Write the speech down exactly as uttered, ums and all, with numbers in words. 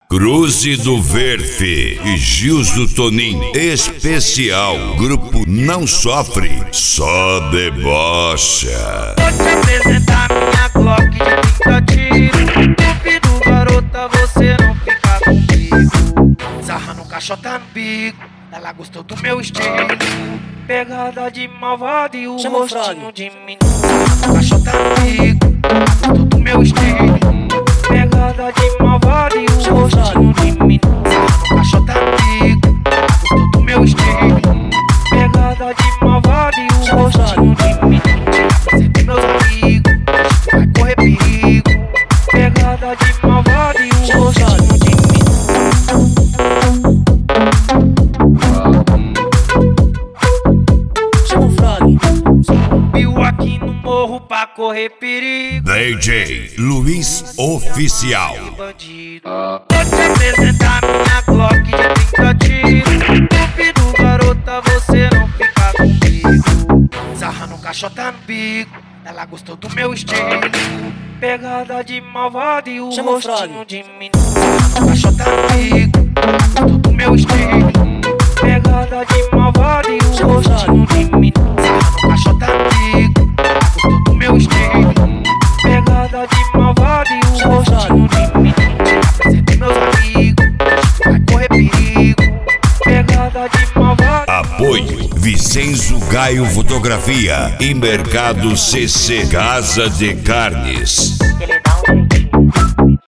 Cruze do Verfe e Gils do Tonim. Especial. Grupo Não Sofre, só debocha. Vou te apresentar minha Glock de trinta tiros. Duvido, garota, você não fica comigo. Sarrando caixota no bico, ela gostou do meu estilo. Pegada de malvado e o Chama rostinho de menino. Sarrando caixota no bico, ela gostou do meu estilo. Pegada de malvado e o rostinho de menino. Sarrando caixota no bico, ela gostou do meu estilo. Pegada de malvado e o rostinho de menino. Você tem meus amigos, vai correr perigo. Pegada de malvado e o rostinho de menino. Chama o Frog. Subiu aqui no morro pra correr perigo. D J Luiz Oficial. Bandido. Vou te apresentar minha Glock de trinta tiros. Duvido, garota, você não fica comigo. Sarrando caixota no bico, ela gostou do meu estilo. Pegada de malvado e o Chama o rostinho Frog. de menino. Sarrando caixota no bico, ela gostou do meu estilo. Pegada de malvado e o Chama o rostinho de menino. Sarrando caixota no bico, ela gostou do meu estilo. Pegada de malvado e o Chama o rostinho de menino. Apresentei meus amigos, vai correr perigo. Pegada de malvado. Apoio Vicenzo Gaio Fotografia e Mercado C C Casa de Carnes.